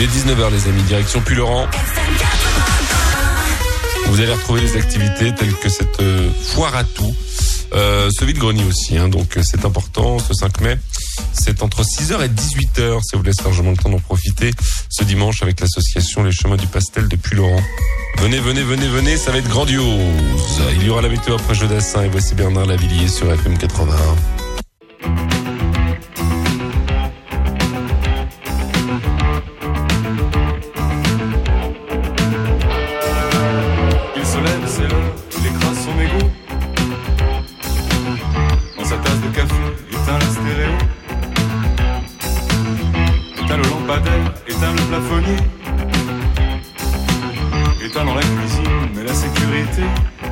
Il est 19h les amis, direction Puylaurens. Vous allez retrouver les activités telles que cette foire à tout. Ce vide-grenier aussi, hein, donc c'est important, ce 5 mai. C'est entre 6h et 18h, ça vous laisse largement le temps d'en profiter ce dimanche avec l'association Les Chemins du Pastel de Puylaurens. Venez, ça va être grandiose. Il y aura la météo après Jodassin et voici Bernard Lavillier sur FM 81. Il se lève, c'est l'heure, il écrase son égo. Dans sa tasse de café, éteint la stéréo. Éteint le lampadaire, éteint le plafonnier. Éteint dans la cuisine, mais la sécurité.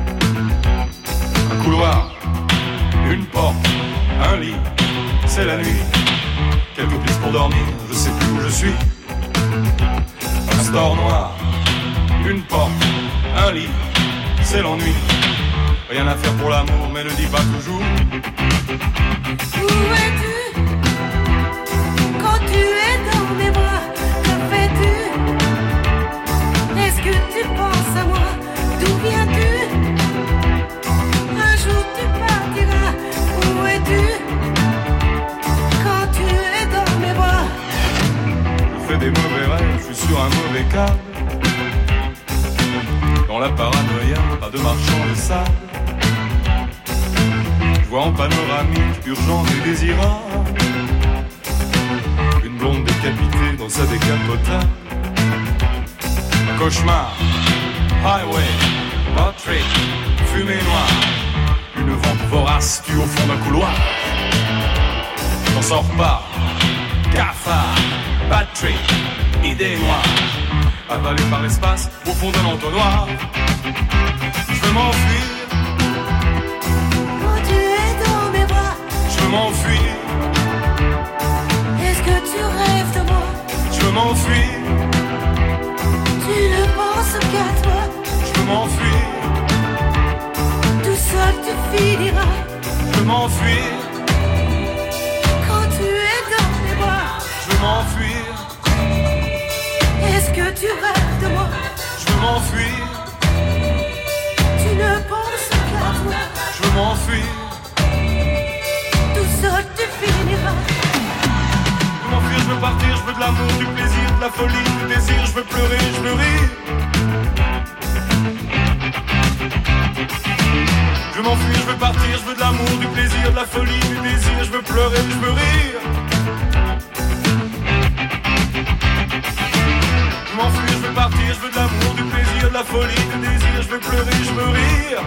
Un couloir, une porte, un lit, c'est la nuit. Quelques pistes pour dormir, je sais plus où je suis. Un store noir, une porte, un lit, c'est l'ennui. Rien à faire pour l'amour, mais ne dis pas toujours. Où es-tu quand tu es dans mes bras? Que fais-tu? Est-ce que tu penses à moi? D'où viens-tu? Un jour tu partiras. Où es-tu quand tu es dans mes bras? Je fais des mauvais rêves, je suis sur un mauvais câble. Dans la paranoïa, pas de marchand de sable. Je vois en panoramique, urgence et désirable. Une blonde décapitée dans sa décapotable. Un cauchemar, highway, Patrick, fumée noire. Une vente vorace tue au fond d'un couloir. J'en sors pas, cafard, Patrick, idée noire. Avalé par l'espace, au fond d'un entonnoir. Je veux m'enfuir. Quand tu es dans mes bras, Je veux m'enfuir. est-ce que tu rêves de moi? Je veux m'enfuir. Tu ne penses qu'à toi. Je veux m'enfuir. Tout seul tu finiras. Je veux m'enfuir. Quand tu es dans mes bras, Je veux m'enfuir. est-ce que tu rêves de moi? Je veux m'enfuir. Tu ne penses qu'à toi. Je veux m'enfuir. Tout seul tu finiras. Je veux m'enfuir, je veux partir, je veux de l'amour, du plaisir, de la folie, du désir. Je veux pleurer, je veux rire. Je veux m'enfuir, je veux partir, je veux de l'amour, du plaisir, de la folie, du désir. Je veux pleurer, je veux rire. Je veux m'enfuir, je veux partir, je veux de l'amour, du plaisir, de la folie, du désir. Je veux pleurer, je veux rire.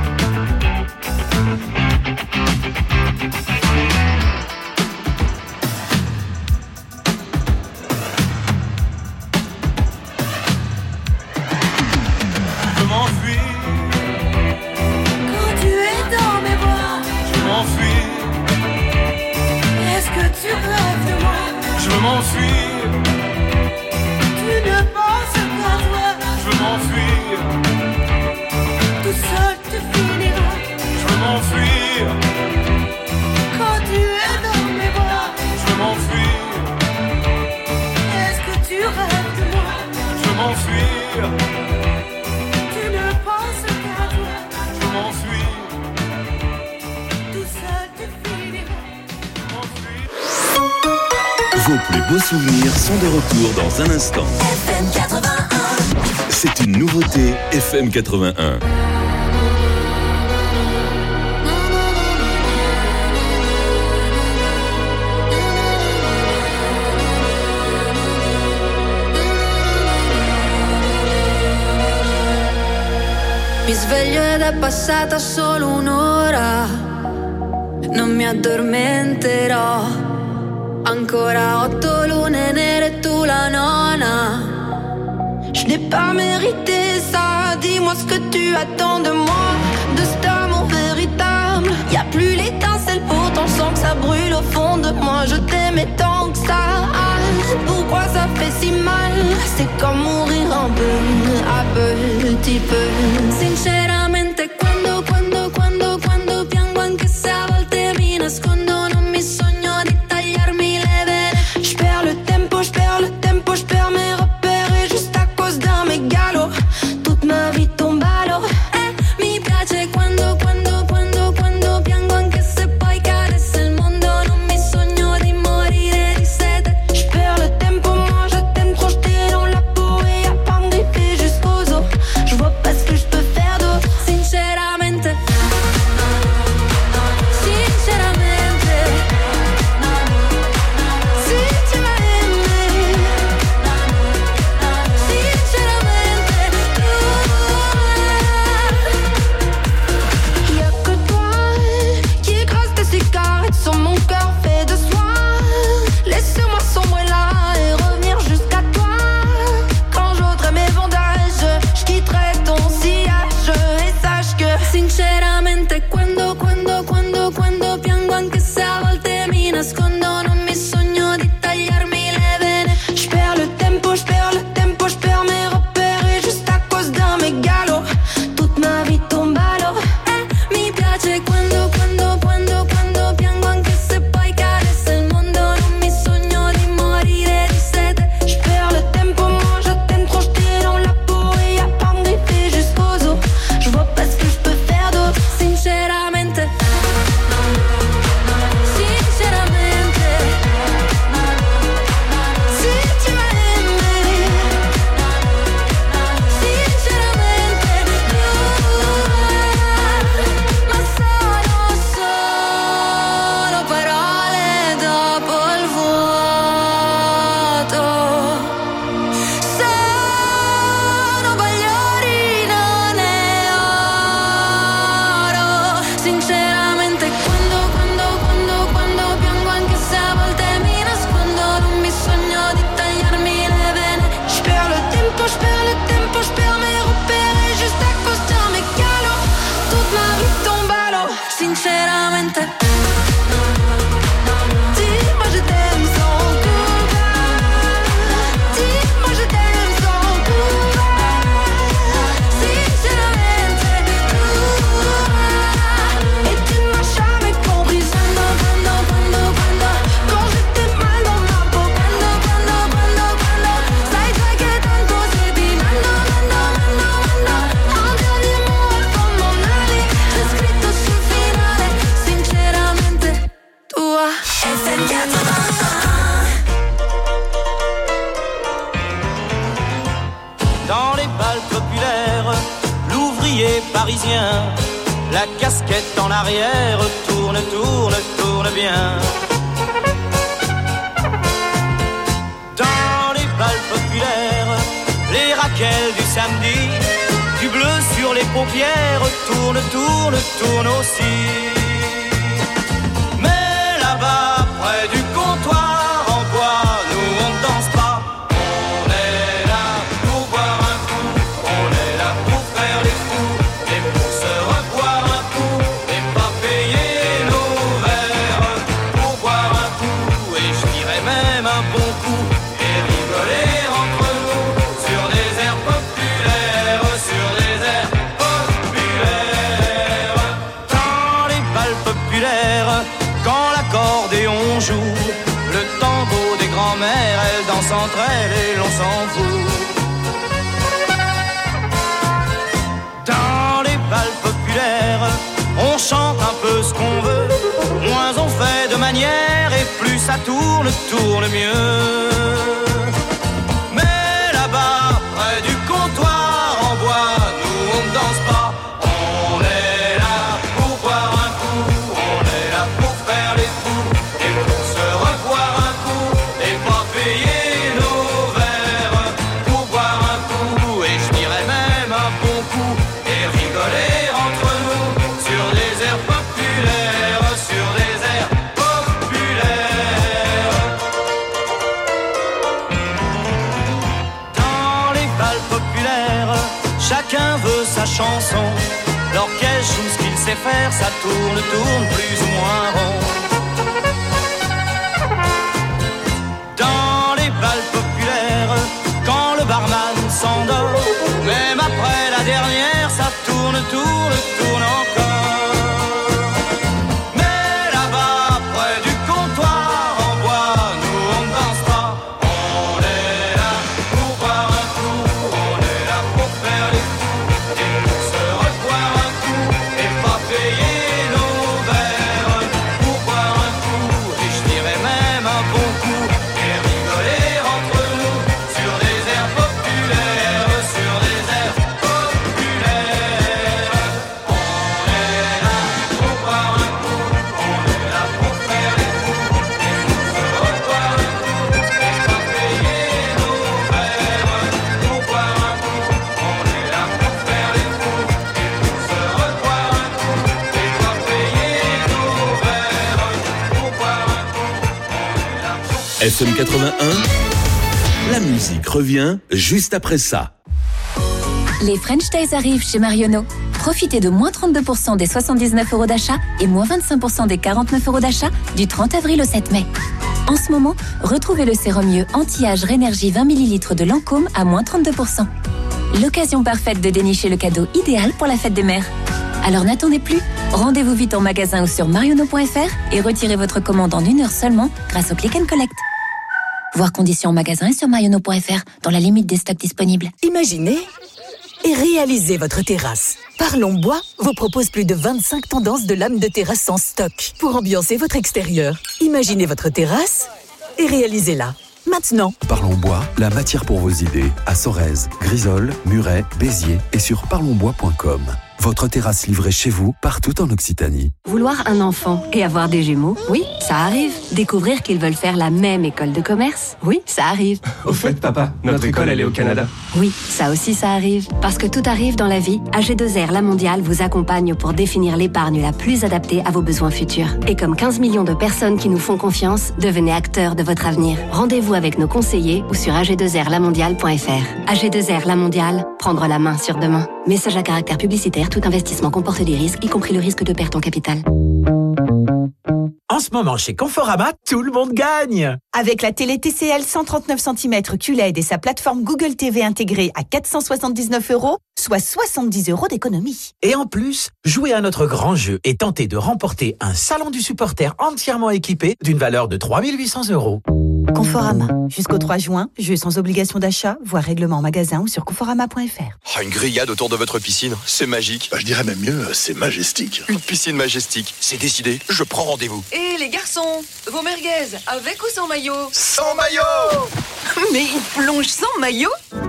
Je veux m'enfuir, Quand tu es dans mes bras, je veux m'enfuir, est-ce que tu rêves de moi? je veux m'enfuir, Tu ne penses qu'à toi. je veux m'enfuir, Tout seul tu finiras. je veux m'enfuir, Quand tu es dans mes bras, je veux m'enfuir, est-ce que tu rêves de moi? je veux m'enfuir, Tu ne penses qu'à toi. je veux m'enfuir, Tout seul tu finiras. je veux m'enfuir. Vos plus beaux souvenirs sont de retour dans un instant. FM 81. C'est une nouveauté FM 81. Mi sveglio ed è passata solo un'ora, non mi addormenterò. Ancora 8 lune nere, tu la nona. Je n'ai pas mérité ça, dis-moi ce que tu attends de moi, de cet amour véritable. Y'a plus l'étincelle, pourtant je sens que ça brûle au fond de moi. Je t'aimais tant que ça, pourquoi ça fait si mal? C'est comme mourir un peu, à petit peu. Sinceramente quando piango, anche se a volte mi nascondo, non mi sogno di tagliarmi le vene. Je perds le tempo, je perds mes repères. Dans les balles populaires, l'ouvrier parisien, la casquette en arrière, tourne, tourne, tourne bien. Dans les balles populaires, les raquelles du samedi, du bleu sur les paupières, tourne, tourne, tourne aussi. Mais là-bas, près du comptoir en bois, nous on ne danse pas. On est là pour boire un coup, on est là pour faire les fous, et pour se reboire un coup, et pas payer nos verres. Pour boire un coup, et je dirais même un bon coup, et rigoler entre nous, sur des airs populaires, sur des airs populaires. Dans les balles populaires, quand l'accordéon joue, le tango des grands-mères, elles dansent entre elles et l'on s'en fout. Dans les balles populaires, on chante un peu ce qu'on veut, moins on fait de manière et plus ça tourne, tourne mieux. Mais là-bas, près du comptoir en bois, nous on ne danse pas. On est là pour boire un coup, on est là pour faire les fous, et pour se revoir un coup, et pas payer nos verres. Pour boire un coup, et je dirais même un bon coup, et rigoler entre nous, sur des airs populaires, sur des airs populaires. Dans les balles populaires, chacun veut sa chanson. L'orchestre joue ce qu'il sait faire, ça tourne, tourne plus ou moins rond. Dans les balles populaires, quand le barman s'endort, même après la dernière, ça tourne, tourne, tourne encore. Mais là-bas, près du comptoir en bois, nous on ne danse pas. On est là pour boire un coup, on est là pour faire les fous, et pour se revoir un coup, et pas payer nos verres. Pour boire un coup, et je dirais même un bon coup, et rigoler entre nous, sur des airs populaires, sur des airs populaires. On est là pour boire un coup, on est là pour faire les fous, et pour se revoir un coup, et pas payer nos verres. Pour boire un coup, on est là pour faire les fous, et pour se revoir un coup, et pas payer nos verres. Pour boire un coup, on est là pour... FM 81, la musique revient juste après ça. Les French Days arrivent chez Marionneau. Profitez de moins 32% des 79 € d'achat et moins 25% des 49 € d'achat du 30 avril au 7 mai. En ce moment, retrouvez le sérum mieux anti-âge Rénergie 20 ml de Lancôme à moins 32%. L'occasion parfaite de dénicher le cadeau idéal pour la fête des mères. Alors n'attendez plus, rendez-vous vite en magasin ou sur marionneau.fr et retirez votre commande en 1 heure seulement grâce au Click and Collect. Voir conditions en magasin et sur marionneau.fr dans la limite des stocks disponibles. Imaginez et réalisez votre terrasse. Parlons Bois vous propose plus de 25 tendances de lames de terrasse en stock pour ambiancer votre extérieur. Imaginez votre terrasse et réalisez-la. Maintenant. Parlons Bois, la matière pour vos idées, à Sorèze, Grisol, Muret, Béziers et sur parlonsbois.com. Votre terrasse livrée chez vous, partout en Occitanie. Vouloir un enfant et avoir des jumeaux, oui, ça arrive. Découvrir qu'ils veulent faire la même école de commerce, oui, ça arrive. Au fait, papa, notre école, elle est au Canada. Oui, ça aussi, ça arrive. Parce que tout arrive dans la vie, AG2R La Mondiale vous accompagne pour définir l'épargne la plus adaptée à vos besoins futurs. Et comme 15 millions de personnes qui nous font confiance, devenez acteurs de votre avenir. Rendez-vous avec nos conseillers ou sur ag2rlamondiale.fr. AG2R La Mondiale, prendre la main sur demain. Message à caractère publicitaire, tout investissement comporte des risques, y compris le risque de perte en capital. En ce moment, chez Conforama, tout le monde gagne. Avec la télé TCL 139 cm QLED et sa plateforme Google TV intégrée à 479 €, soit 70 € d'économie. Et en plus, jouez à notre grand jeu et tentez de remporter un salon du supporter entièrement équipé d'une valeur de 3 800 €. Conforama. Jusqu'au 3 juin, jeu sans obligation d'achat, voire règlement en magasin ou sur conforama.fr. Une grillade autour de votre piscine, c'est magique. Je dirais même mieux, c'est majestique. Une piscine majestique, c'est décidé, je prends rendez-vous. Et les garçons, vos merguez, avec ou sans maillot? Sans maillot. Mais ils plongent sans maillot?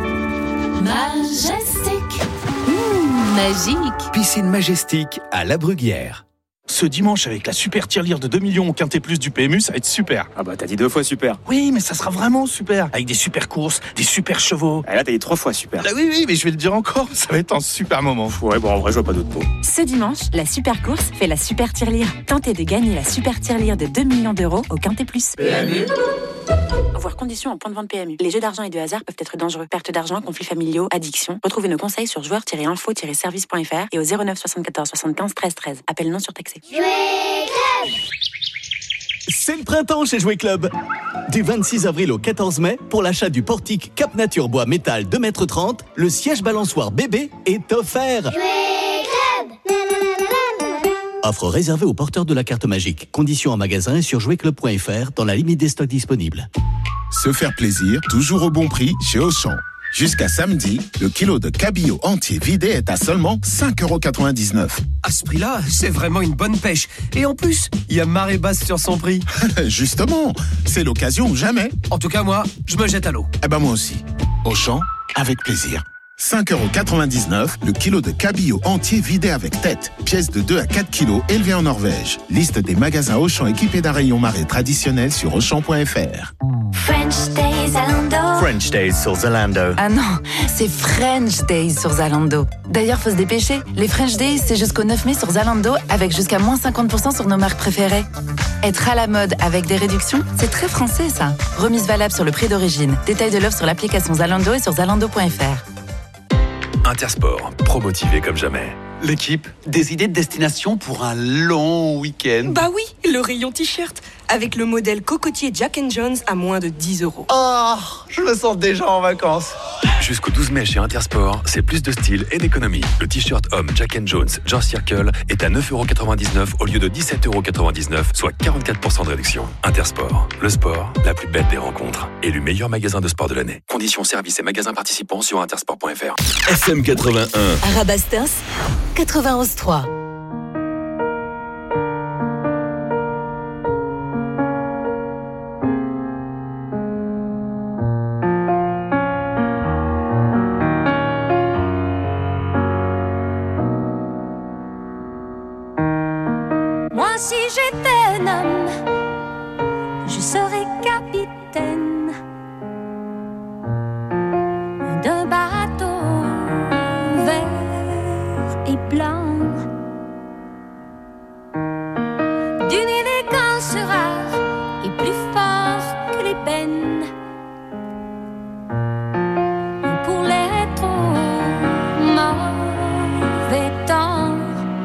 Majestic. Magique. Piscine Majestic à La Bruguière. Ce dimanche, avec la super tirelire de 2 millions au Quintet Plus du PMU, ça va être super. Ah bah t'as dit 2 fois super. Oui, mais ça sera vraiment super. Avec des super courses, des super chevaux. Ah là t'as dit 3 fois super. Là, oui, mais je vais le dire encore, ça va être un super moment. Ouais, bon en vrai je vois pas d'autres mots. Ce dimanche, la super course fait la super tirelire. Tentez de gagner la super tirelire de 2 millions d'euros au Quintet Plus. PMU. Voir conditions en point de vente PMU. Les jeux d'argent et de hasard peuvent être dangereux. Perte d'argent, conflits familiaux, addiction. Retrouvez nos conseils sur joueurs-info-service.fr et au 09 74 75 13 13. Appel non surtaxé. C'est le printemps chez Jouet Club. Du 26 avril au 14 mai, pour l'achat du portique Cap Nature Bois Métal 2,30 m, le siège balançoire bébé est offert. Offre réservée aux porteurs de la carte magique. Conditions en magasin et sur jouetclub.fr dans la limite des stocks disponibles. Se faire plaisir, toujours au bon prix chez Auchan. Jusqu'à samedi, le kilo de cabillaud entier vidé est à seulement 5,99 €. À ce prix-là, c'est vraiment une bonne pêche. Et en plus, il y a marée basse sur son prix. Justement, c'est l'occasion ou jamais. En tout cas, moi, je me jette à l'eau. Eh ben moi aussi. Auchan, avec plaisir. 5,99 € le kilo de cabillaud entier vidé avec tête. Pièce de 2 à 4 kilos élevée en Norvège. Liste des magasins Auchan équipés d'un rayon marée traditionnel sur Auchan.fr. French Days Zalando. French Days sur Zalando. Ah non, c'est French Days sur Zalando. D'ailleurs, faut se dépêcher. Les French Days, c'est jusqu'au 9 mai sur Zalando avec jusqu'à moins 50% sur nos marques préférées. Être à la mode avec des réductions, c'est très français ça. Remise valable sur le prix d'origine. Détail de l'offre sur l'application Zalando et sur zalando.fr. Intersport, pro-motivé comme jamais. L'équipe, des idées de destination pour un long week-end. Bah oui, le rayon t-shirt, avec le modèle cocotier Jack & Jones à moins de 10 €. Oh, je me sens déjà en vacances. Jusqu'au 12 mai chez Intersport, c'est plus de style et d'économie. Le t-shirt homme Jack & Jones George Circle est à 9,99 € au lieu de 17,99 €, soit 44% de réduction. Intersport, le sport, la plus belle des rencontres. Élu meilleur magasin de sport de l'année. Conditions, services et magasins participants sur intersport.fr. FM 81. Arabastins 91.3. Moi, si j'étais un homme, je serais capitaine d'un bateau vert et blanc, d'une élégance rare et plus fort que les peines. Pour les trop mauvais temps,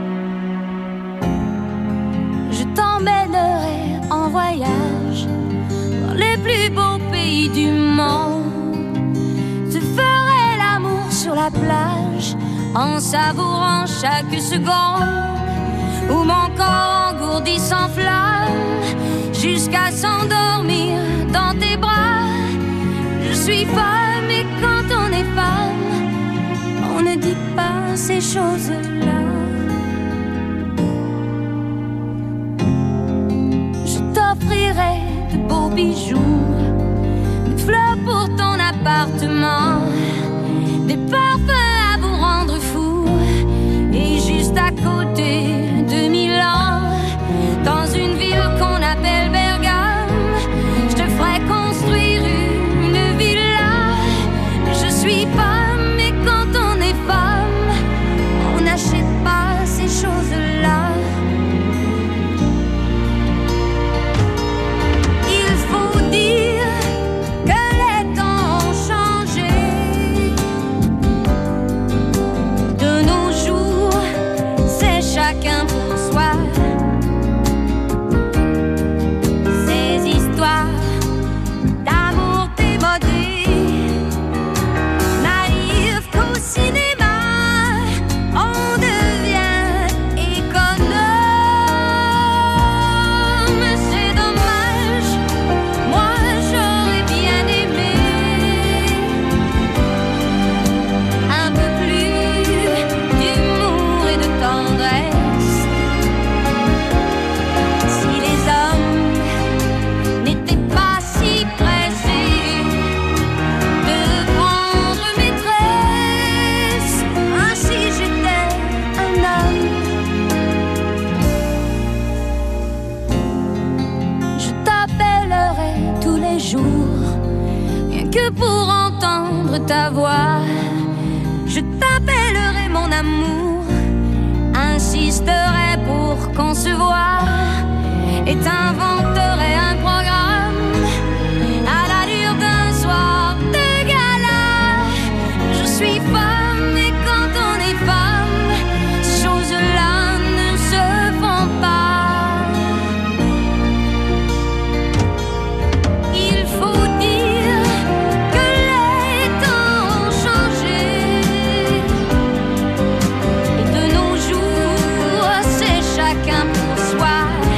je t'emmènerai en voyage dans les plus beaux pays du monde. Je ferai l'amour sur la plage en savourant chaque seconde où mon corps engourdi s'enflamme jusqu'à s'endormir dans tes bras. Je suis femme et quand on est femme, on ne dit pas ces choses-là. Je t'offrirai de beaux bijoux, des fleurs pour ton appartement, des parfums à vous rendre fou. Et juste à côté de Milan, dans une ville qu'on appelle Bergame, je te ferai construire une villa. Je suis femme et quand on est femme, on n'achète pas ces choses-là. Il faut dire entendre ta voix. Je t'appellerai mon amour, insisterai pour qu'on se voie et t'inventerai un programme à l'allure d'un soir de gala. Je suis femme et quand on est femme, ces choses-là ne se font pas. Il faut dire que les temps ont changé et de nos jours c'est chacun pour soi.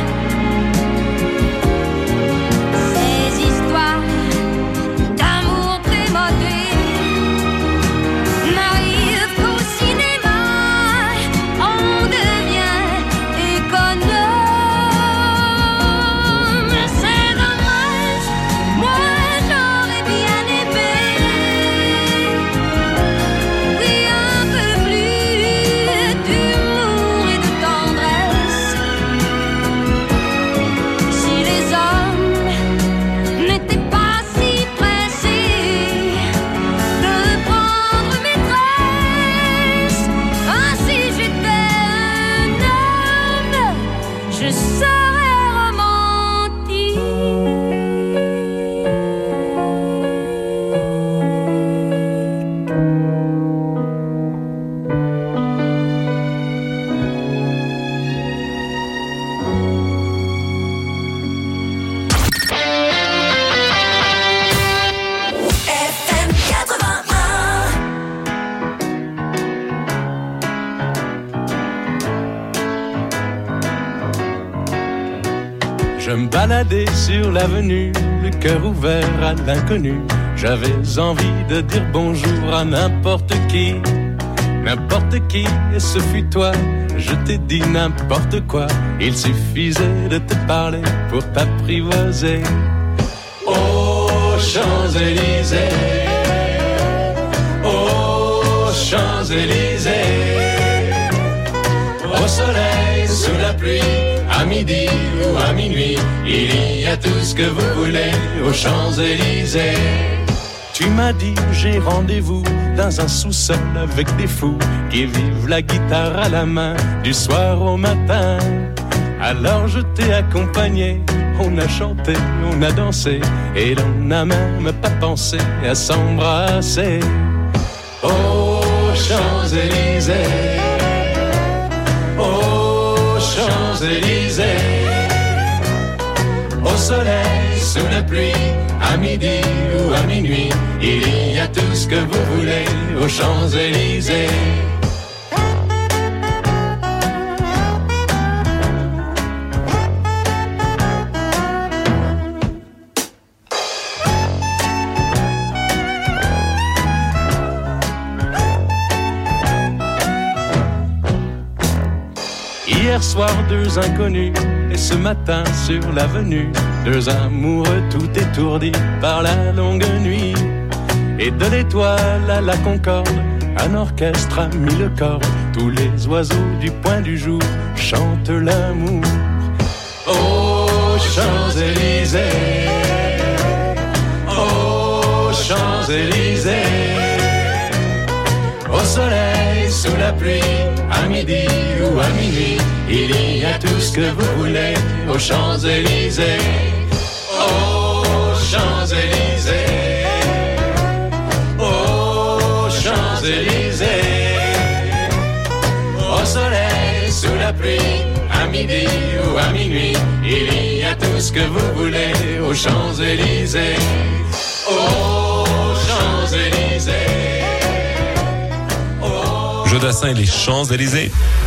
Ces histoires d'amour démodé n'arrivent qu'au cinéma. On devient économe. C'est dommage, moi j'aurais bien aimé oui un peu plus d'humour et de tendresse. Si les hommes n'étaient pas si pressés de prendre maîtresse. Ah, si j'étais un homme, je serais romantique. FM 81. Je me baladais sur l'avenue, le cœur ouvert à l'inconnu. J'avais envie de dire bonjour à n'importe qui, et ce fut toi. Je t'ai dit n'importe quoi, il suffisait de te parler pour t'apprivoiser. Aux Champs-Élysées, aux Champs-Élysées, au soleil, sous la pluie, à midi ou à minuit, il y a tout ce que vous voulez aux Champs-Élysées. Tu m'as dit j'ai rendez-vous dans un sous-sol avec des fous qui vivent la guitare à la main du soir au matin. Alors je t'ai accompagné, on a chanté, on a dansé et l'on n'a même pas pensé à s'embrasser. Aux Champs-Élysées, aux Champs-Élysées, au soleil, sous la pluie, à midi ou à minuit, il y a tout ce que vous voulez aux Champs-Élysées. Hier soir, deux inconnus, et ce matin sur l'avenue, deux amoureux tout étourdis par la longue nuit. Et de l'étoile à la Concorde, un orchestre a mis le corps. Tous les oiseaux du point du jour chantent l'amour. Aux Champs-Élysées, aux Champs-Élysées, au soleil, sous la pluie, à midi ou à minuit, il y a tout ce que vous voulez aux Champs-Élysées. Aux Champs-Élysées, aux Champs-Élysées, au soleil, sous la pluie, à midi ou à minuit, il y a tout ce que vous voulez aux Champs-Élysées. Aux Champs-Élysées. Jodassin et les Champs-Élysées.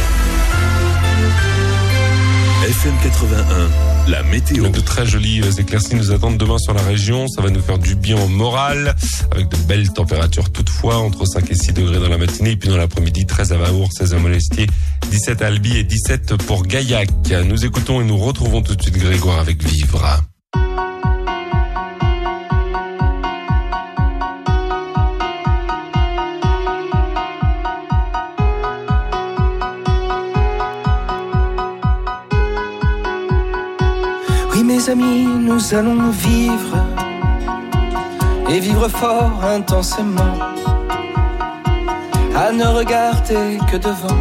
FM 81, la météo. De très jolies éclaircies nous attendent demain sur la région. Ça va nous faire du bien au moral, avec de belles températures toutefois, entre 5 et 6 degrés dans la matinée, et puis dans l'après-midi, 13 à Vaour, 16 à Monestier, 17 à Albi et 17 pour Gaillac. Nous écoutons et nous retrouvons tout de suite Grégoire avec Vivre. Oui mes amis, nous allons vivre et vivre fort intensément, à ne regarder que devant,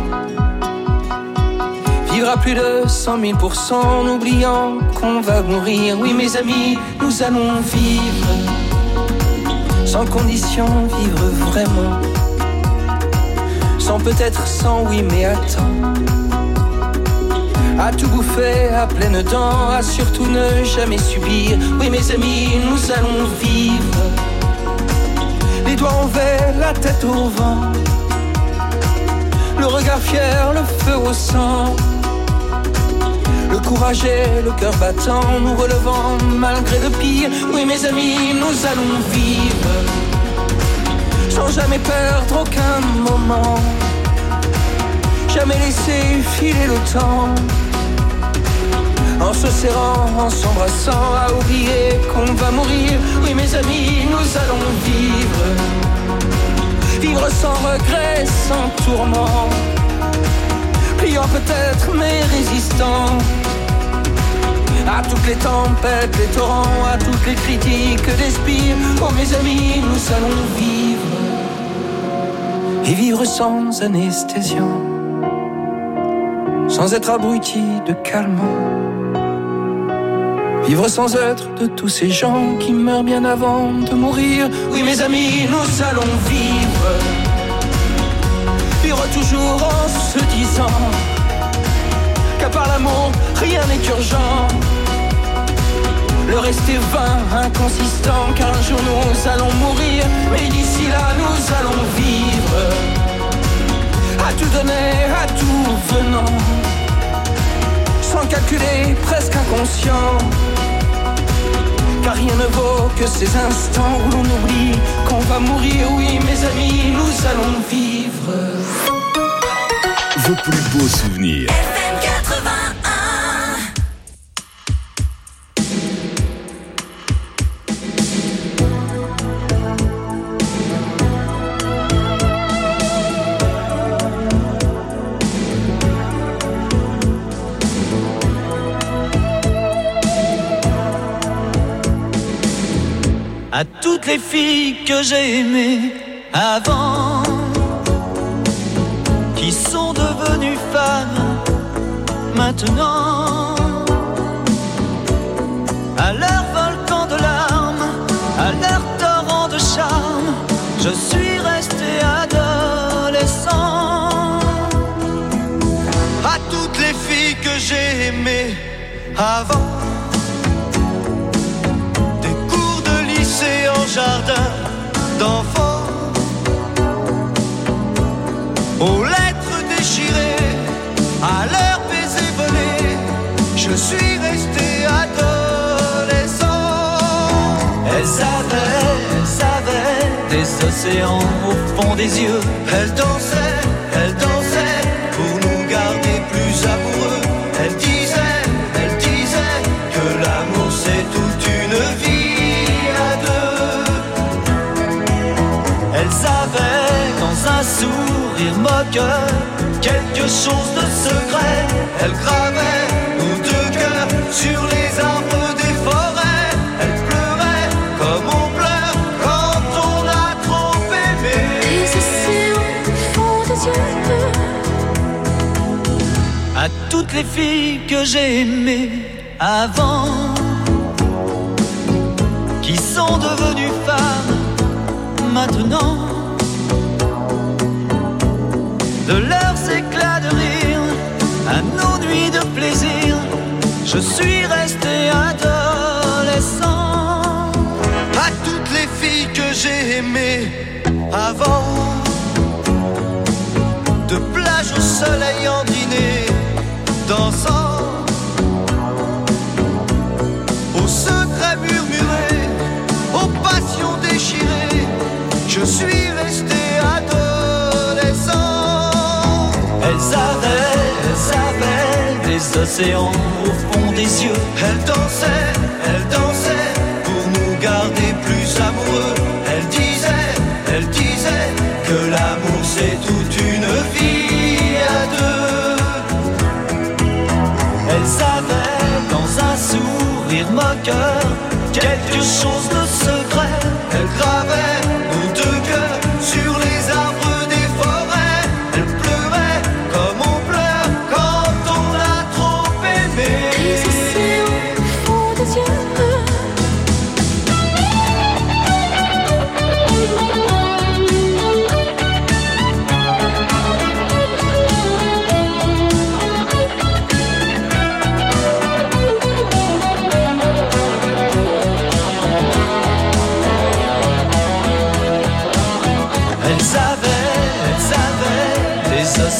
vivre à plus de 100 000%, en oubliant qu'on va mourir. Oui mes amis, nous allons vivre, sans condition, vivre vraiment, sans peut-être, sans oui mais attends, à tout bouffer à pleines dents, à surtout ne jamais subir. Oui mes amis, nous allons vivre, les doigts envers, la tête au vent, le regard fier, le feu au sang, le courage et le cœur battant, nous relevant malgré le pire. Oui mes amis, nous allons vivre, sans jamais perdre aucun moment, jamais laisser filer le temps, en se serrant, en s'embrassant, à oublier qu'on va mourir. Oui mes amis, nous allons vivre, vivre sans regret, sans tourment, pliant peut-être mais résistant à toutes les tempêtes, les torrents, à toutes les critiques des spires. Oh mes amis, nous allons vivre, et vivre sans anesthésion, sans être abruti de calmant, vivre sans être de tous ces gens qui meurent bien avant de mourir. Oui mes amis, nous allons vivre, vivre toujours en se disant qu'à part l'amour, rien n'est urgent, le reste est vain, inconsistant, car un jour nous allons mourir. Mais d'ici là nous allons vivre, à tout donner, à tout venant, sans calculer, presque inconscient, car rien ne vaut que ces instants où l'on oublie qu'on va mourir. Oui mes amis, nous allons vivre. Vos plus beaux souvenirs. FM 81. À toutes les filles que j'ai aimées avant, qui sont devenues femmes maintenant, à leur volcan de larmes, à leur torrent de charme, je suis resté adolescent. À toutes les filles que j'ai aimées avant, en jardin d'enfants, aux lettres déchirées, à leurs baisers volés, je suis resté adolescent. Elles avaient des océans au fond des yeux. Elles dansaient pour nous garder plus amoureux. Elles disaient que l'amour c'est toute une vie. Elles avaient dans un sourire moqueur quelque chose de secret. Elles gravaient nos deux cœurs sur les arbres des forêts. Elles pleuraient comme on pleure quand on a trop aimé. Les océans au fond des yeux. À toutes les filles que j'ai aimées avant, qui sont devenues femmes maintenant, de leurs éclats de rire à nos nuits de plaisir, je suis resté adolescent. À toutes les filles que j'ai aimées avant, de plage au soleil en dîner, dansant, aux secrets murmurés, aux passions déchirées, je suis resté adolescent. Elles avaient des océans au fond des yeux. Elles dansaient pour nous garder plus amoureux. Elles disaient que l'amour c'est toute une vie à deux. Elles avaient dans un sourire moqueur quelque chose de secret. Elles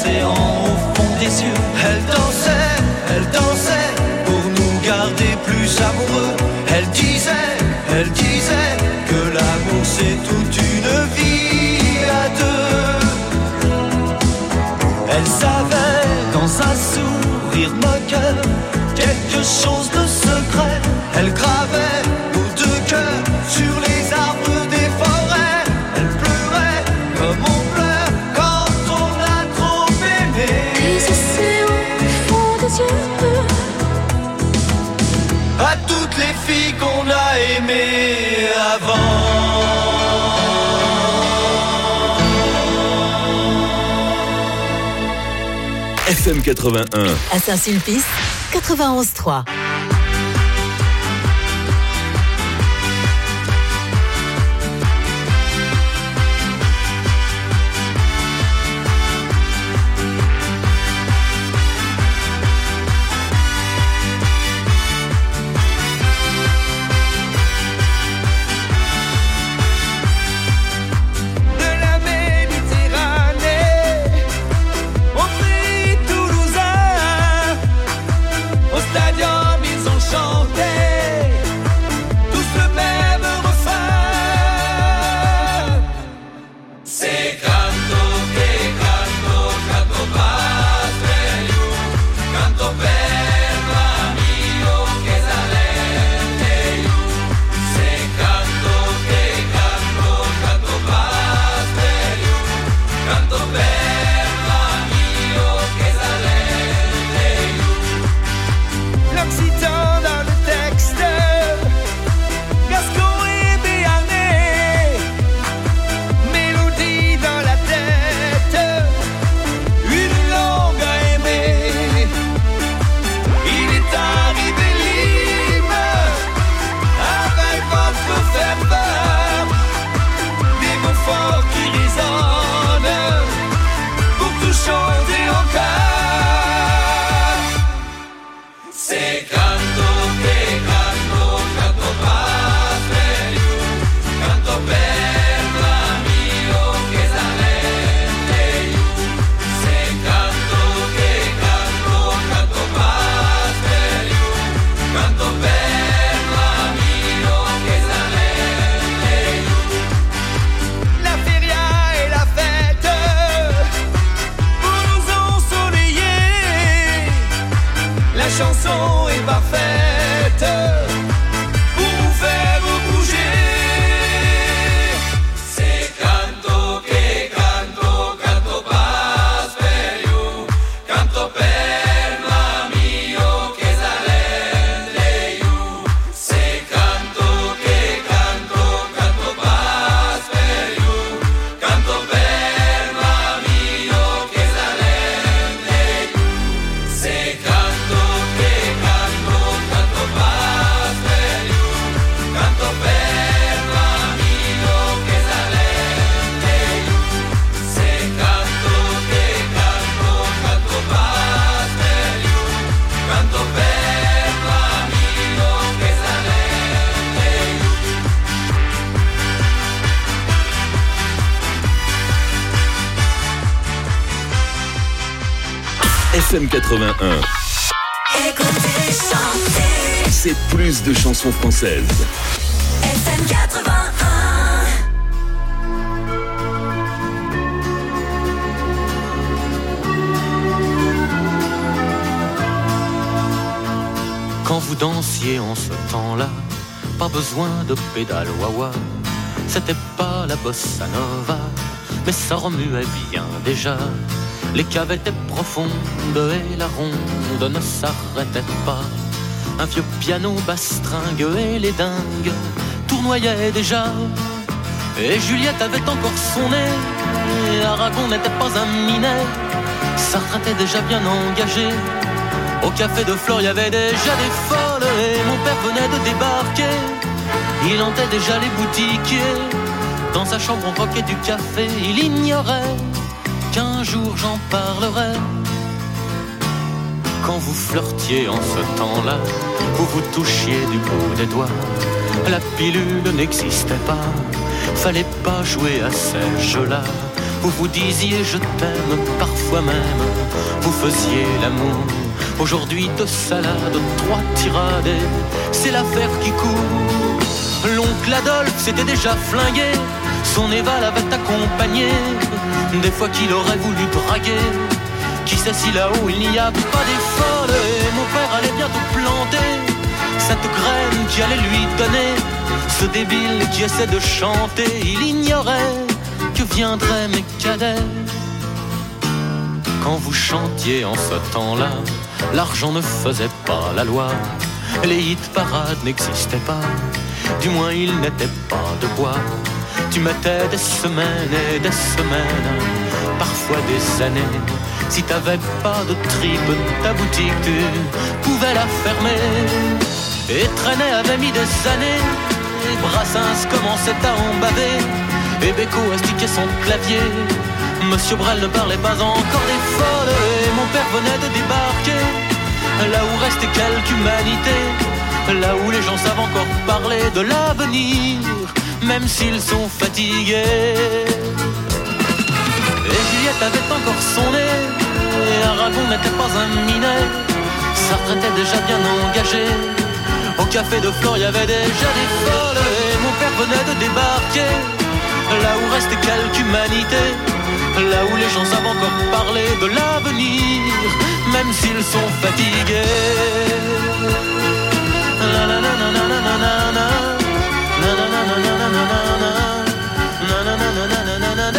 l'océan au fond des yeux. Elle dansait pour nous garder plus amoureux. Elle disait que l'amour c'est toute une vie à deux. Elle savait dans un sourire moqueur quelque chose de secret. Elle gravait nos deux cœurs sur les arbres des forêts. Elle pleurait comme on pleure quand on a trop aimé. Les océans au fond des yeux. À toutes les filles qu'on a aimées avant. FM 81. À Saint-Sulpice, 91.3. FM 81. Écoutez, chantez. C'est plus de chansons françaises. FM 81. Quand vous dansiez en ce temps-là, pas besoin de pédale wah-wah. C'était pas la bossa nova, mais ça remuait bien déjà. Les caves étaient profondes et la ronde ne s'arrêtait pas. Un vieux piano bastringue et les dingues tournoyaient déjà. Et Juliette avait encore son nez, et Aragon n'était pas un minet. Sartre était déjà bien engagé. Au café de Flore, il y avait déjà des folles, et mon père venait de débarquer. Il hantait déjà les boutiquiers. Dans sa chambre, on croquait du café. Il ignorait qu'un jour j'en parlerai. Quand vous flirtiez en ce temps-là, vous vous touchiez du bout des doigts. La pilule n'existait pas, fallait pas jouer à ces jeux-là. Vous vous disiez je t'aime, parfois même vous faisiez l'amour. Aujourd'hui 2 salades, 3 tirades, c'est l'affaire qui court. L'oncle Adolphe s'était déjà flingué, son Eva l'avait accompagné. Des fois qu'il aurait voulu draguer, qui sait si là-haut il n'y a pas des folles. Et mon père allait bientôt planter cette graine qui allait lui donner ce débile qui essaie de chanter. Il ignorait que viendraient mes cadets. Quand vous chantiez en ce temps-là, l'argent ne faisait pas la loi. Les hit-parades n'existaient pas, du moins ils n'étaient pas de bois. Tu mettais des semaines et des semaines, parfois des années. Si t'avais pas de tripe, ta boutique tu pouvais la fermer. Et Trenet avait mis des années, et Brassens commençait à en baver, et Beko astiquait son clavier. Monsieur Brel ne parlait pas encore des folles, et mon père venait de débarquer, là où restait quelque humanité, là où les gens savent encore parler de l'avenir, même s'ils sont fatigués. Et Juliette avait encore son nez, et Aragon n'était pas un minet, Sartre était déjà bien engagé. Au café de Flore, il y avait déjà des folles, et mon père venait de débarquer, là où restait quelque humanité, là où les gens savent encore parler de l'avenir, même s'ils sont fatigués. La la la la la la la la. La la la la la la la la. La la la la la la la la.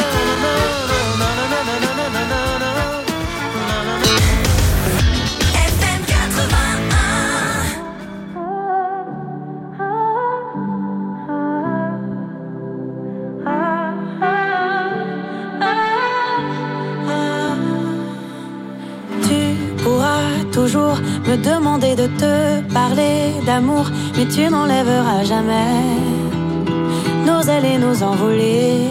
Toujours me demander de te parler d'amour, mais tu n'enlèveras jamais nos ailes et nos envolées.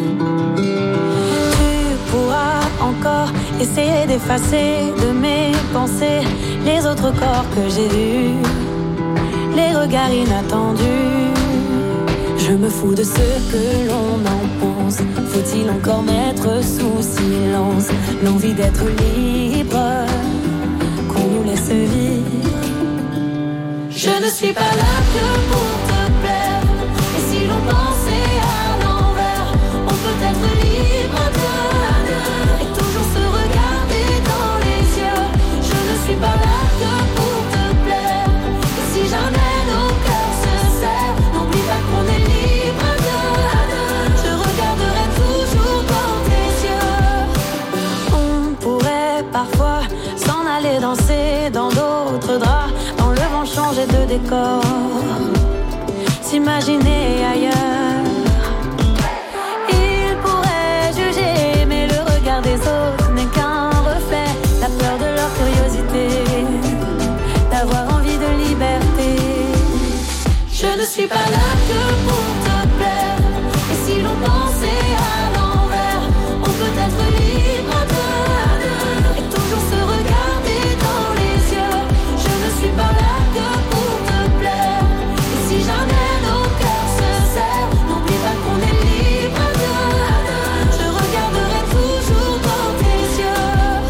Tu pourras encore essayer d'effacer de mes pensées les autres corps que j'ai vus, les regards inattendus. Je me fous de ce que l'on en pense. Faut-il encore mettre sous silence l'envie d'être libre, nous laisse vivre. Je ne suis pas là que pour te plaire, et si l'on pensait à l'envers, on peut être libre à deux, et toujours se regarder dans les yeux. Je ne suis pas là que pour te plaire, et si jamais nos cœurs se serrent, n'oublie pas qu'on est libre à deux, je regarderai toujours dans tes yeux. On pourrait parfois s'en aller danser dans d'autres draps, dans le vent changer de décor, s'imaginer ailleurs. Ils pourraient juger, mais le regard des autres n'est qu'un reflet, la peur de leur curiosité, d'avoir envie de liberté. Je ne suis pas là que pour te plaire, et si l'on pensait à l'envers, on peut être libre à deux, et toujours se regarder dans les yeux. Je ne suis pas là que pour te plaire, et si jamais nos cœurs se serrent, n'oublie pas qu'on est libre à deux, je regarderai toujours dans tes yeux.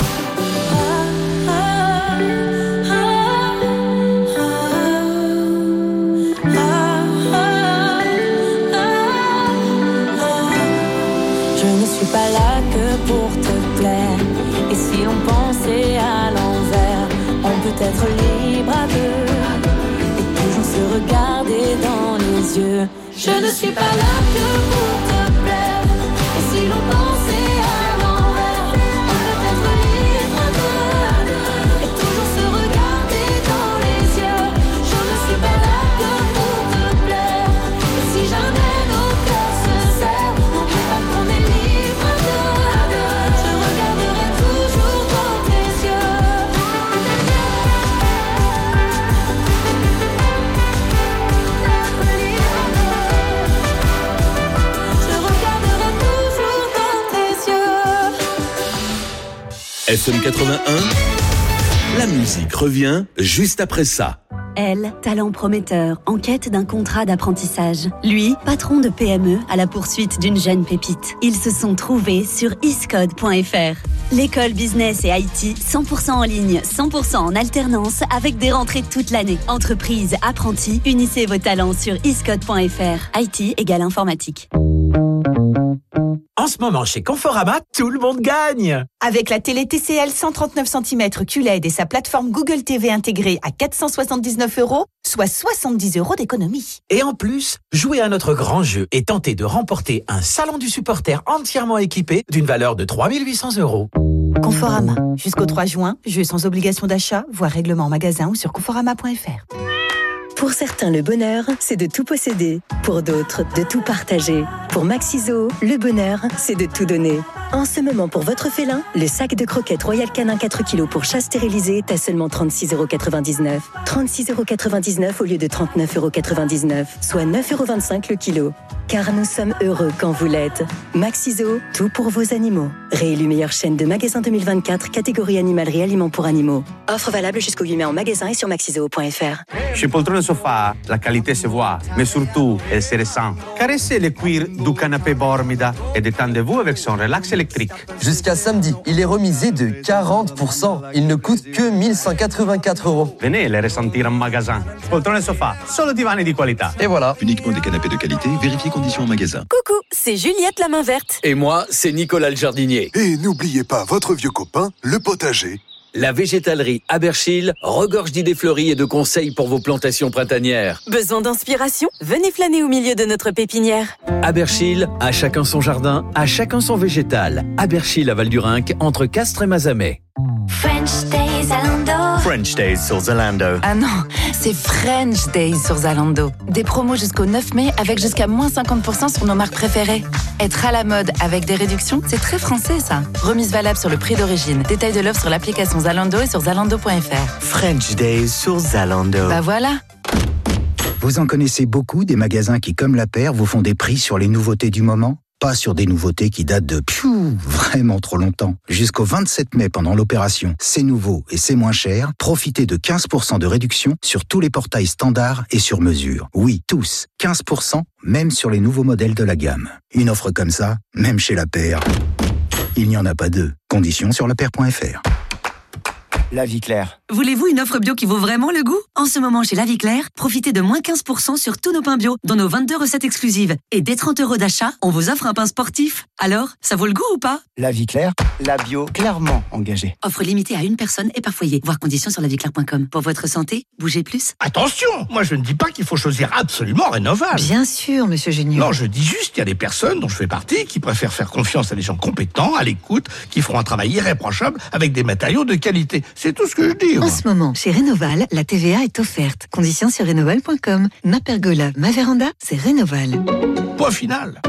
Je ne suis pas là que pour te plaire, et si on pensait à l'envers, on peut être libre à deux, et toujours se regarder dans les yeux. Je ne suis pas là que pour te plaire, et si l'on pensait à l'envers, on peut être libre à deux, et toujours se regarder dans les yeux. Je ne suis pas là que pour te plaire, et si jamais nos cœurs se serrent, n'oublie pas qu'on est libre à deux, je regarderai toujours dans tes yeux. Je regarderai toujours dans tes yeux. FM 81, la musique revient juste après ça. Elle, talent prometteur, en quête d'un contrat d'apprentissage. Lui, patron de PME à la poursuite d'une jeune pépite. Ils se sont trouvés sur iscode.fr. L'école business et IT, 100% en ligne, 100% en alternance, avec des rentrées toute l'année. Entreprise, apprentis, unissez vos talents sur iscode.fr. IT égale informatique. En ce moment, chez Conforama, tout le monde gagne! Avec la télé TCL 139 cm QLED et sa plateforme Google TV intégrée à 479 €, soit 70 € d'économie. Et en plus, jouez à notre grand jeu et tentez de remporter un salon du supporter entièrement équipé d'une valeur de 3 800 €. Conforama. Jusqu'au 3 juin, jeu sans obligation d'achat, voire règlement en magasin ou sur conforama.fr. Pour certains, le bonheur, c'est de tout posséder. Pour d'autres, de tout partager. Pour Maxiso, le bonheur, c'est de tout donner. En ce moment, pour votre félin, le sac de croquettes Royal Canin 4 kg pour chat stérilisé est à seulement 36,99 €. 36,99 € au lieu de 39,99 €, soit 9,25 € le kilo. Car nous sommes heureux quand vous l'êtes. Maxiso, tout pour vos animaux. Réélu meilleure chaîne de magasins 2024, catégorie animalerie aliments pour animaux. Offre valable jusqu'au 8 mai en magasin et sur maxiso.fr. Chez Poltrone Sofa, la qualité se voit, mais surtout, elle se ressent. Caressez le cuir du canapé Bormida et détendez-vous avec son relax électrique. Jusqu'à samedi, il est remisé de 40%. Il ne coûte que 1184 €. Venez le ressentir en magasin. Poltrone Sofa, solo divani di qualità. Et voilà. Uniquement des canapés de qualité, vérifiez conditions en magasin. Coucou, c'est Juliette la main verte. Et moi, c'est Nicolas le jardinier. Et n'oubliez pas votre vieux copain, le potager. La végétalerie Aberchil regorge d'idées fleuries et de conseils pour vos plantations printanières. Besoin d'inspiration? Venez flâner au milieu de notre pépinière. Aberchil, à chacun son jardin, à chacun son végétal. Aberchil à Val-du-Rhinc, entre Castres et Mazamet. French Days Zalando. French Days sur Zalando. Ah non, c'est French Days sur Zalando. Des promos jusqu'au 9 mai avec jusqu'à moins 50% sur nos marques préférées. Être à la mode avec des réductions, c'est très français ça. Remise valable sur le prix d'origine. Détail de l'offre sur l'application Zalando et sur zalando.fr. French Days sur Zalando. Bah voilà. Vous en connaissez beaucoup des magasins qui, comme la paire, vous font des prix sur les nouveautés du moment? Pas sur des nouveautés qui datent de vraiment trop longtemps. Jusqu'au 27 mai pendant l'opération C'est nouveau et c'est moins cher, profitez de 15% de réduction sur tous les portails standards et sur mesure. Oui, tous. 15%, même sur les nouveaux modèles de la gamme. Une offre comme ça, même chez la paire, il n'y en a pas deux. Conditions sur lapaire.fr. La Vie Claire. Voulez-vous une offre bio qui vaut vraiment le goût? En ce moment, chez La Vie Claire, profitez de moins 15% sur tous nos pains bio, dont nos 22 recettes exclusives. Et dès 30 € d'achat, on vous offre un pain sportif. Alors, ça vaut le goût ou pas? La Vie Claire, la bio clairement engagée. Offre limitée à une personne et par foyer. Voir conditions sur laviclaire.com. Pour votre santé, bougez plus. Attention, moi je ne dis pas qu'il faut choisir absolument Rénoval. Bien sûr, monsieur Génieux. Non, je dis juste qu'il y a des personnes dont je fais partie qui préfèrent faire confiance à des gens compétents, à l'écoute, qui feront un travail irréprochable avec des matériaux de qualité. C'est tout ce que je dis. En ce moment, chez Rénoval, la TVA est offerte. Conditions sur rénoval.com. Ma pergola, ma véranda, c'est Rénoval. Point final.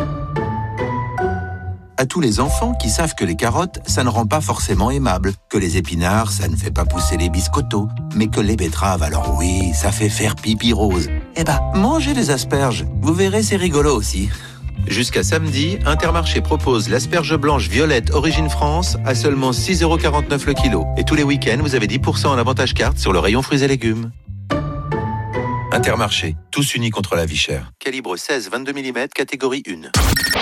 À tous les enfants qui savent que les carottes, ça ne rend pas forcément aimable, que les épinards, ça ne fait pas pousser les biscottos, mais que les betteraves, alors oui, ça fait faire pipi rose. Eh ben, mangez des asperges, vous verrez, c'est rigolo aussi. Jusqu'à samedi, Intermarché propose l'asperge blanche violette Origine France à seulement 6,49 € le kilo. Et tous les week-ends, vous avez 10% en avantage carte sur le rayon fruits et légumes. Intermarché, tous unis contre la vie chère. Calibre 16-22 mm, catégorie 1.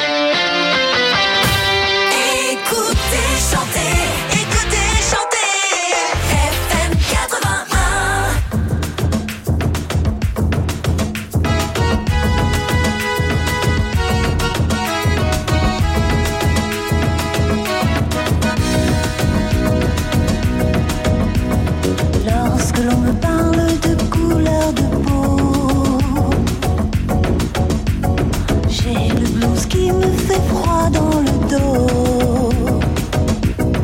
Écoutez, chantez, écoutez, chantez, FM 81. Lorsque l'on me parle de couleur de peau, j'ai le blues qui me fait froid dans le dos.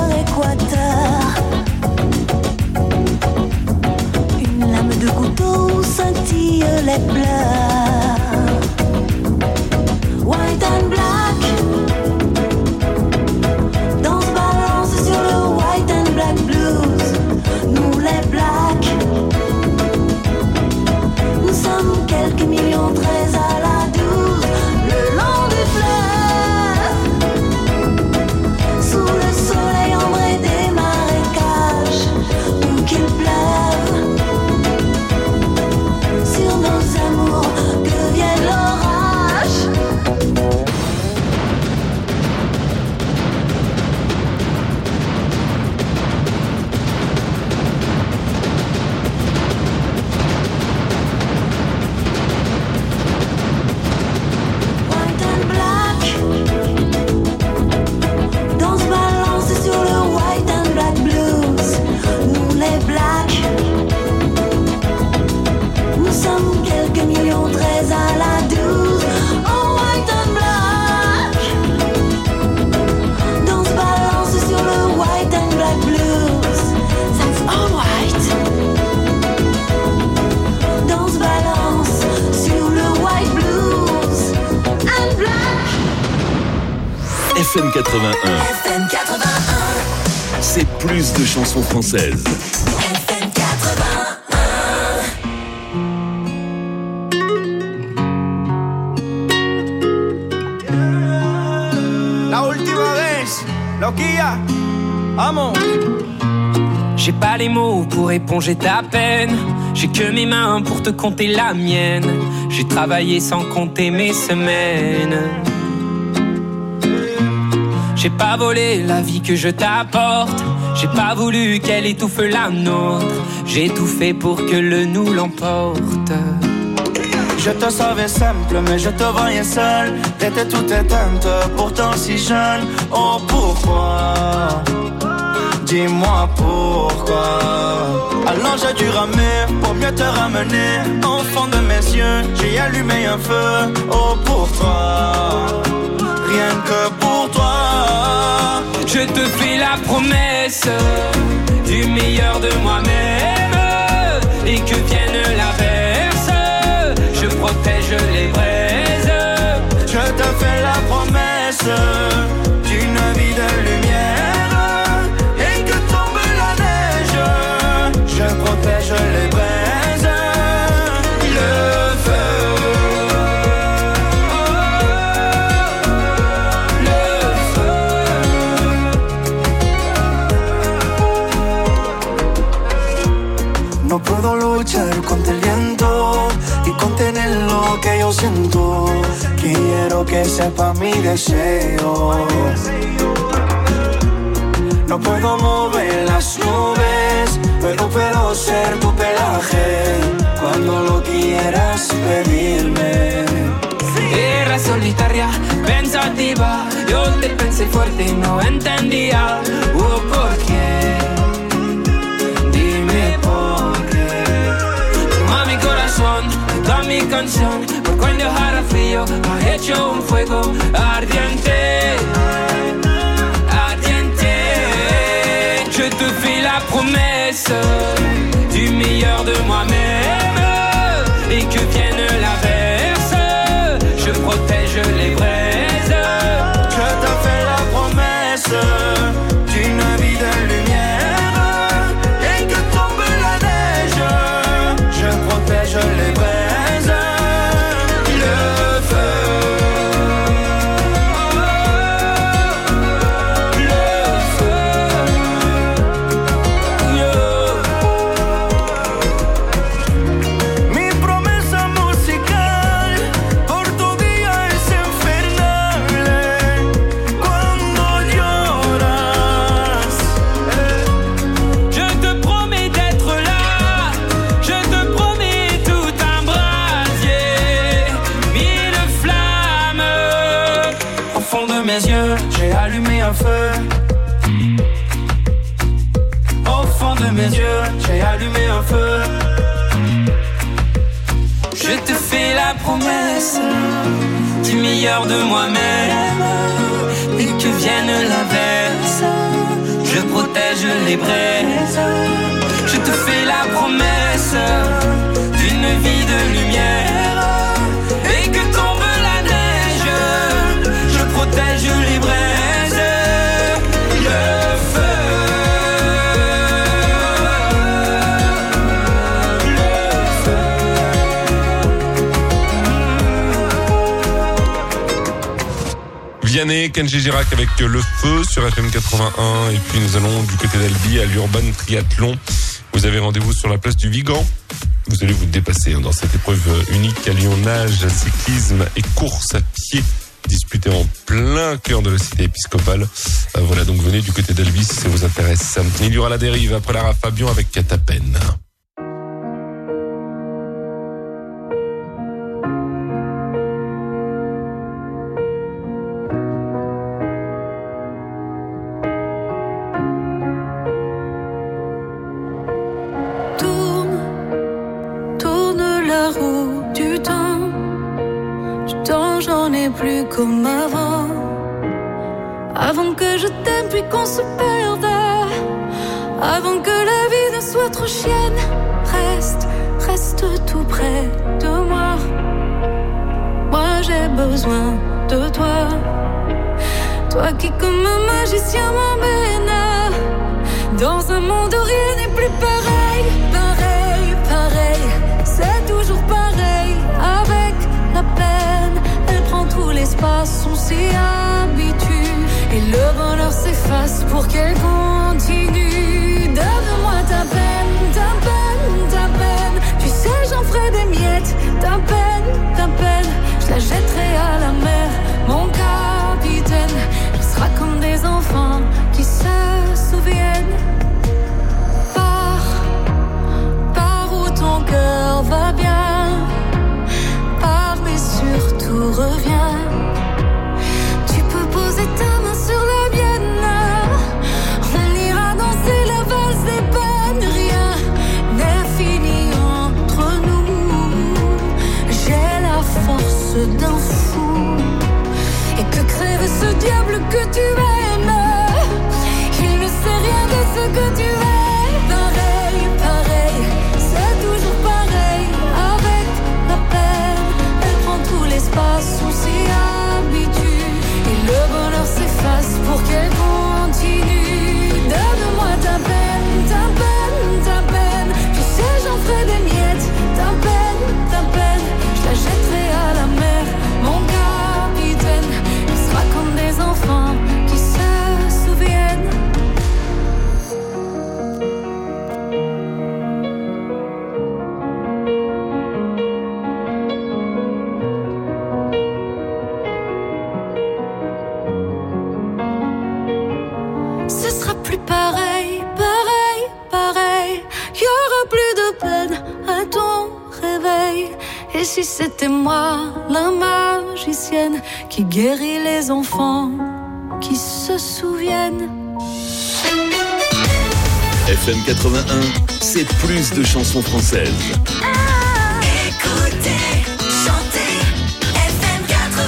leur équateur. Une lame de couteau scintille les pleurs. White and black, danse balance sur le white and black blues. Nous les blacks, nous sommes quelques millions, 13 à la 12, le long du fleuve, sous le soleil ambré des marécages, où qu'il pleuve, sur nos amours que vienne l'orage. White and black, danse balance sur le white and black blues. Nous les blacks, nous sommes quelques millions, 13 à la 12. Oh, white and black, danse balance sur le white and black blues. That's all white. Danse balance sur le white blues and black. FM 81, FM 81, c'est plus de chansons françaises. FM 81. La última vez, loquilla, vamos. J'ai pas les mots pour éponger ta peine. J'ai que mes mains pour te compter la mienne. J'ai travaillé sans compter mes semaines. J'ai pas volé la vie que je t'apporte. J'ai pas voulu qu'elle étouffe la nôtre. J'ai tout fait pour que le nous l'emporte. Je te savais simple, mais je te voyais seul. T'étais toute éteinte, pourtant si jeune. Oh pourquoi? Dis-moi pourquoi. Alors j'ai dû ramer pour mieux te ramener. Au fond de mes yeux, j'ai allumé un feu. Oh pour toi, rien que pour toi. Je te fais la promesse du meilleur de moi-même. Et que vienne l'averse, je protège les braises. Je te fais la promesse d'une vie de lumière. Et que tombe la neige, je protège les braises. Le feu, le feu. No puedo luchar contra el viento y contener lo que yo siento. Quiero que sepa mi deseo. No puedo mover las nubes, pero puedo ser tu pelaje cuando lo quieras pedirme. Era solitaria, pensativa. Yo te pensé fuerte y no entendía. ¿Por qué? Dime por qué. Toma mi corazón, toda mi canción. Por cuando hará frío, ha hecho un fuego ardiente. Ardiente. Je te fais la promesse du meilleur de moi-même. Et que vienne l'averse, je protège les braises. Je te fais la promesse d'une vie de lumière. Et que tombe la neige, je protège les braises. Le feu, le feu, mi promesa musical por tu día es infernal. Cuando lloras, Je te promets d'être là, je te promets tout un brasier, mille flammes. au fond de mes yeux, j'ai allumé un feu. Au fond de mes yeux, j'ai allumé un feu. Je te fais la promesse du meilleur de moi-même. Et que vienne l'averse, je je les braise. Je te fais la promesse d'une vie de lumière. Et que tombe la neige, je protège les braises. Le feu. Vianney, Kenji Girac avec Le Feu sur FM 81. Et puis nous allons du côté d'Albi à l'Urban Triathlon. Vous avez rendez-vous sur la place du Vigan. Vous allez vous dépasser dans cette épreuve unique à Lyon. Nage, cyclisme et course à pied disputée en plein cœur de la cité épiscopale. Voilà, donc venez du côté d'Albi si ça vous intéresse. Il y aura La Dérive après Lara Fabian avec Catapen. Plus comme avant. Avant que je t'aime puis qu'on se perde. Avant que la vie ne soit trop chienne. Reste tout près de moi. Moi j'ai besoin de toi. Toi qui comme un magicien m'emmène dans un monde où rien n'est plus pareil. Pareil, c'est toujours pareil. Avec la peine, elle prend tout l'espace, on s'y habitue. Et le bonheur s'efface pour qu'elle continue. Donne-moi ta peine. Tu sais, j'en ferai des miettes. Ta peine, je la jetterai à la mer. Mon capitaine, elle sera comme des enfants qui se souviennent. Pars où ton cœur va bien. Surtout reviens. Tu peux poser ta main sur la mienne. On ira danser la valse des peines. Rien n'est fini entre nous. J'ai la force d'un fou. Et que crève ce diable que tu aimes. Il ne sait rien de ce que tu es. Pareil, c'est toujours pareil. Avec la peine, tout l'espace, on s'y habitue. Et le bonheur s'efface pour qu'elle continue. Donne-moi ta peine. Tu sais, j'en ferai des miettes. Ta peine, je la jetterai à la mer. Mon capitaine, il sera comme des enfants qui se souviennent. Et si c'était moi, la magicienne, qui guérit les enfants, qui se souviennent. FM 81, c'est plus de chansons françaises. Écoutez, chantez, FM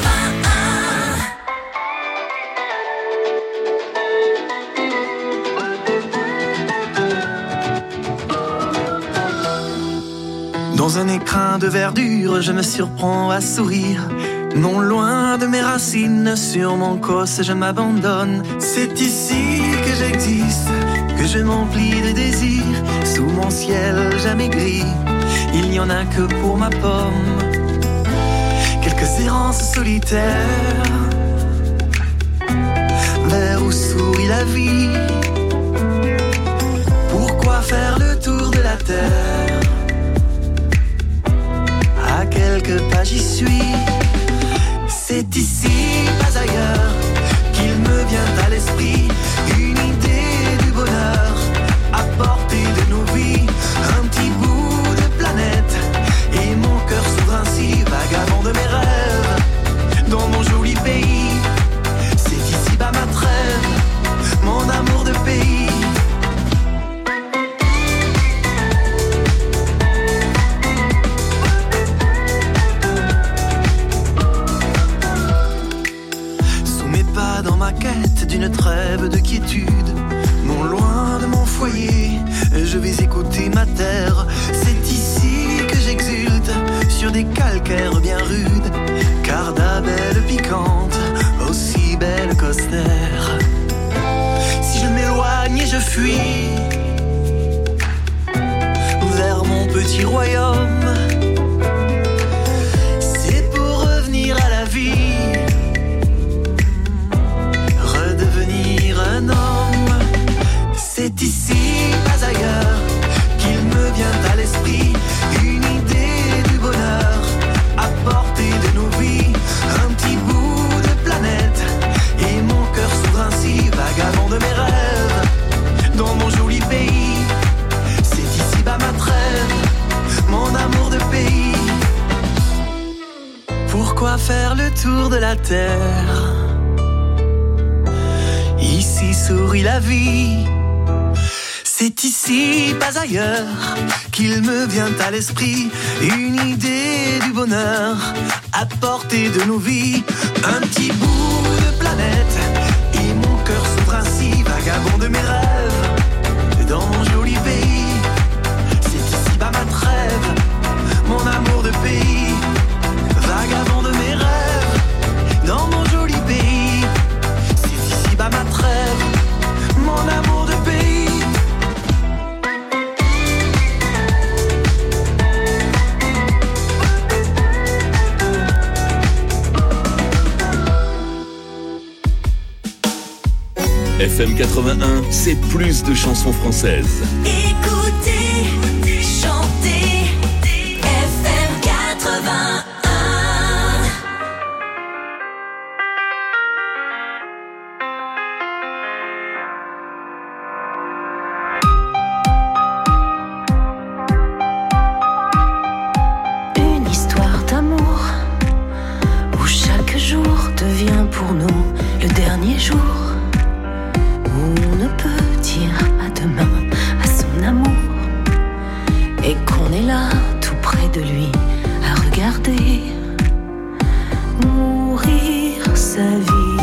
81. Dans un écrin de verdure, je me surprends à sourire. Non loin de mes racines, sur mon cos, je m'abandonne. C'est ici que j'existe, que je m'emplis de désirs. Sous mon ciel jamais gris, il n'y en a que pour ma pomme. Quelques errances solitaires, vers où sourit la vie. Pourquoi faire le tour de la terre? À quelques pas j'y suis. C'est ici, pas ailleurs, qu'il me vient à l'esprit une idée du bonheur à portée de nos vies. Un petit bout de planète et mon cœur s'ouvre ainsi, vagabond de mes rêves dans mon joli pays. C'est ici bas ma trêve, mon amour de je vais écouter ma terre. C'est ici que j'exulte, sur des calcaires bien rudes, car d'Abel piquante, aussi belle qu'austère. Si je m'éloigne et je fuis vers mon petit royaume, c'est pour revenir à la vie, redevenir un homme. C'est ici, pas ailleurs, qu'il me vient à l'esprit une idée du bonheur à portée de nos vies, un petit bout de planète et mon cœur s'ouvre ainsi, vagabond de mes rêves, dans mon joli pays. C'est ici-bas ma trêve, mon amour de pays. Pourquoi faire le tour de la terre? Ici sourit la vie. C'est ici, pas ailleurs, qu'il me vient à l'esprit une idée du bonheur à portée de nos vies, un petit bout de planète et mon cœur s'ouvre ainsi, vagabond de mes rêves, dans mon joli pays. C'est ici-bas ma trêve, mon amour de pays, vagabond de mes rêves, dans mon joli pays. C'est ici-bas ma trêve, mon amour de pays. FM 81, c'est plus de chansons françaises. Écoutez, chantez, FM 81. Une histoire d'amour où chaque jour devient pour nous le dernier jour. On ne peut dire à demain à son amour et qu'on est là tout près de lui à regarder mourir sa vie.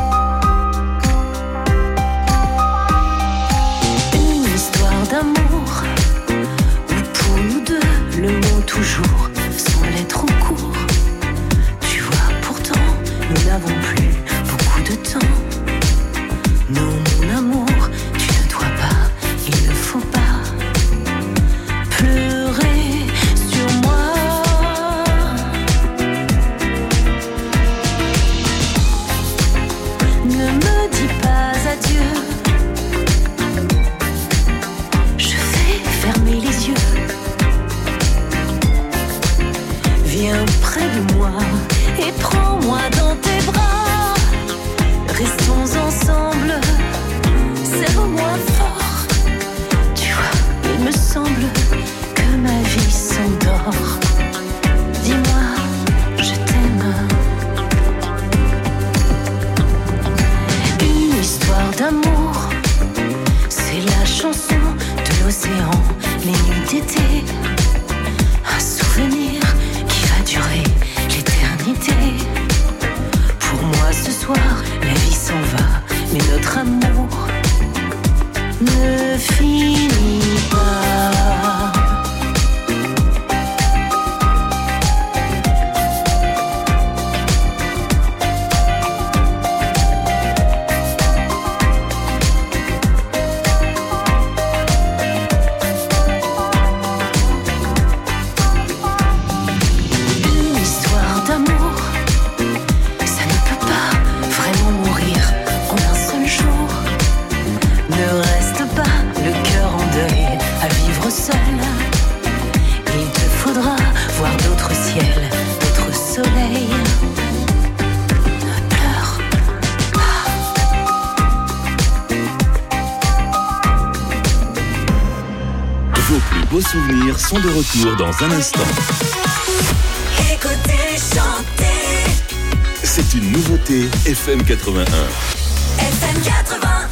Une histoire d'amour où pour nous deux le mot toujours semble être au court. Tu vois pourtant nous n'avons plus beaucoup de temps. Non, mon amour, tu ne dois pas, il ne faut pas pleurer sur moi. Ne me dis pas adieu. Je vais fermer les yeux. Viens près de moi et prends-moi dans tes bras. Restons ensemble, serre-moi fort. Tu vois, il me semble que ma vie s'endort. Dis-moi, je t'aime. Une histoire d'amour, c'est la chanson de l'océan, les nuits d'été. Un souvenir qui va durer l'éternité. Pour moi ce soir, la vie s'en va, mais notre amour ne finit pas. Une histoire d'amour, ça ne peut pas vraiment mourir en un seul jour. Ne reste pas le cœur en deuil à vivre seul. Il te faudra voir d'autres ciels, d'autres soleils. Ne pleure pas. Vos plus beaux souvenirs sont de retour dans un instant. Écoutez, chantez, C'est une nouveauté FM 81. FM 81.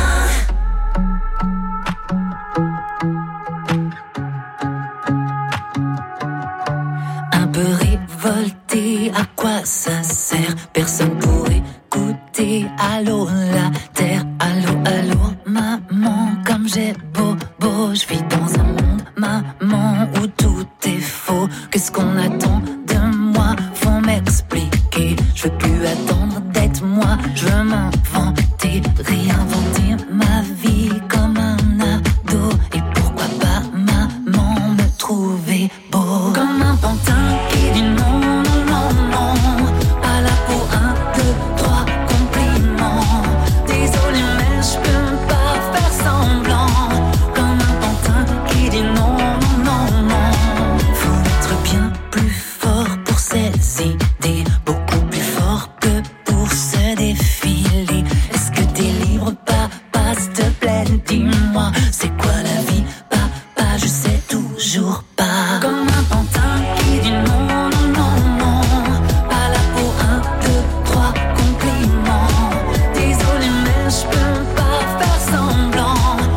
Un peu révolté, à quoi ça sert? Personne pour écouter. Allô la terre, allô, allô, maman, comme j'ai beau, je vis dans un monde, maman, où tout est faux. Qu'est-ce qu'on attend de moi? Faut m'expliquer. Je veux plus attendre d'être moi. Je veux m'inventer, réinventer ma vie comme un ado. Et pourquoi pas maman me trouver beau? Comme un pantin qui dit non, non, non, non. Pas là pour 1, 2, 3 compliments. Désolé mais je peux pas faire semblant. Comme un pantin qui dit non, non, non, non. Faut être bien plus fort pour ses idées, beaucoup plus fort que pour se défiler. Est-ce que t'es libre, papa, s'il te plaît, dis-moi, c'est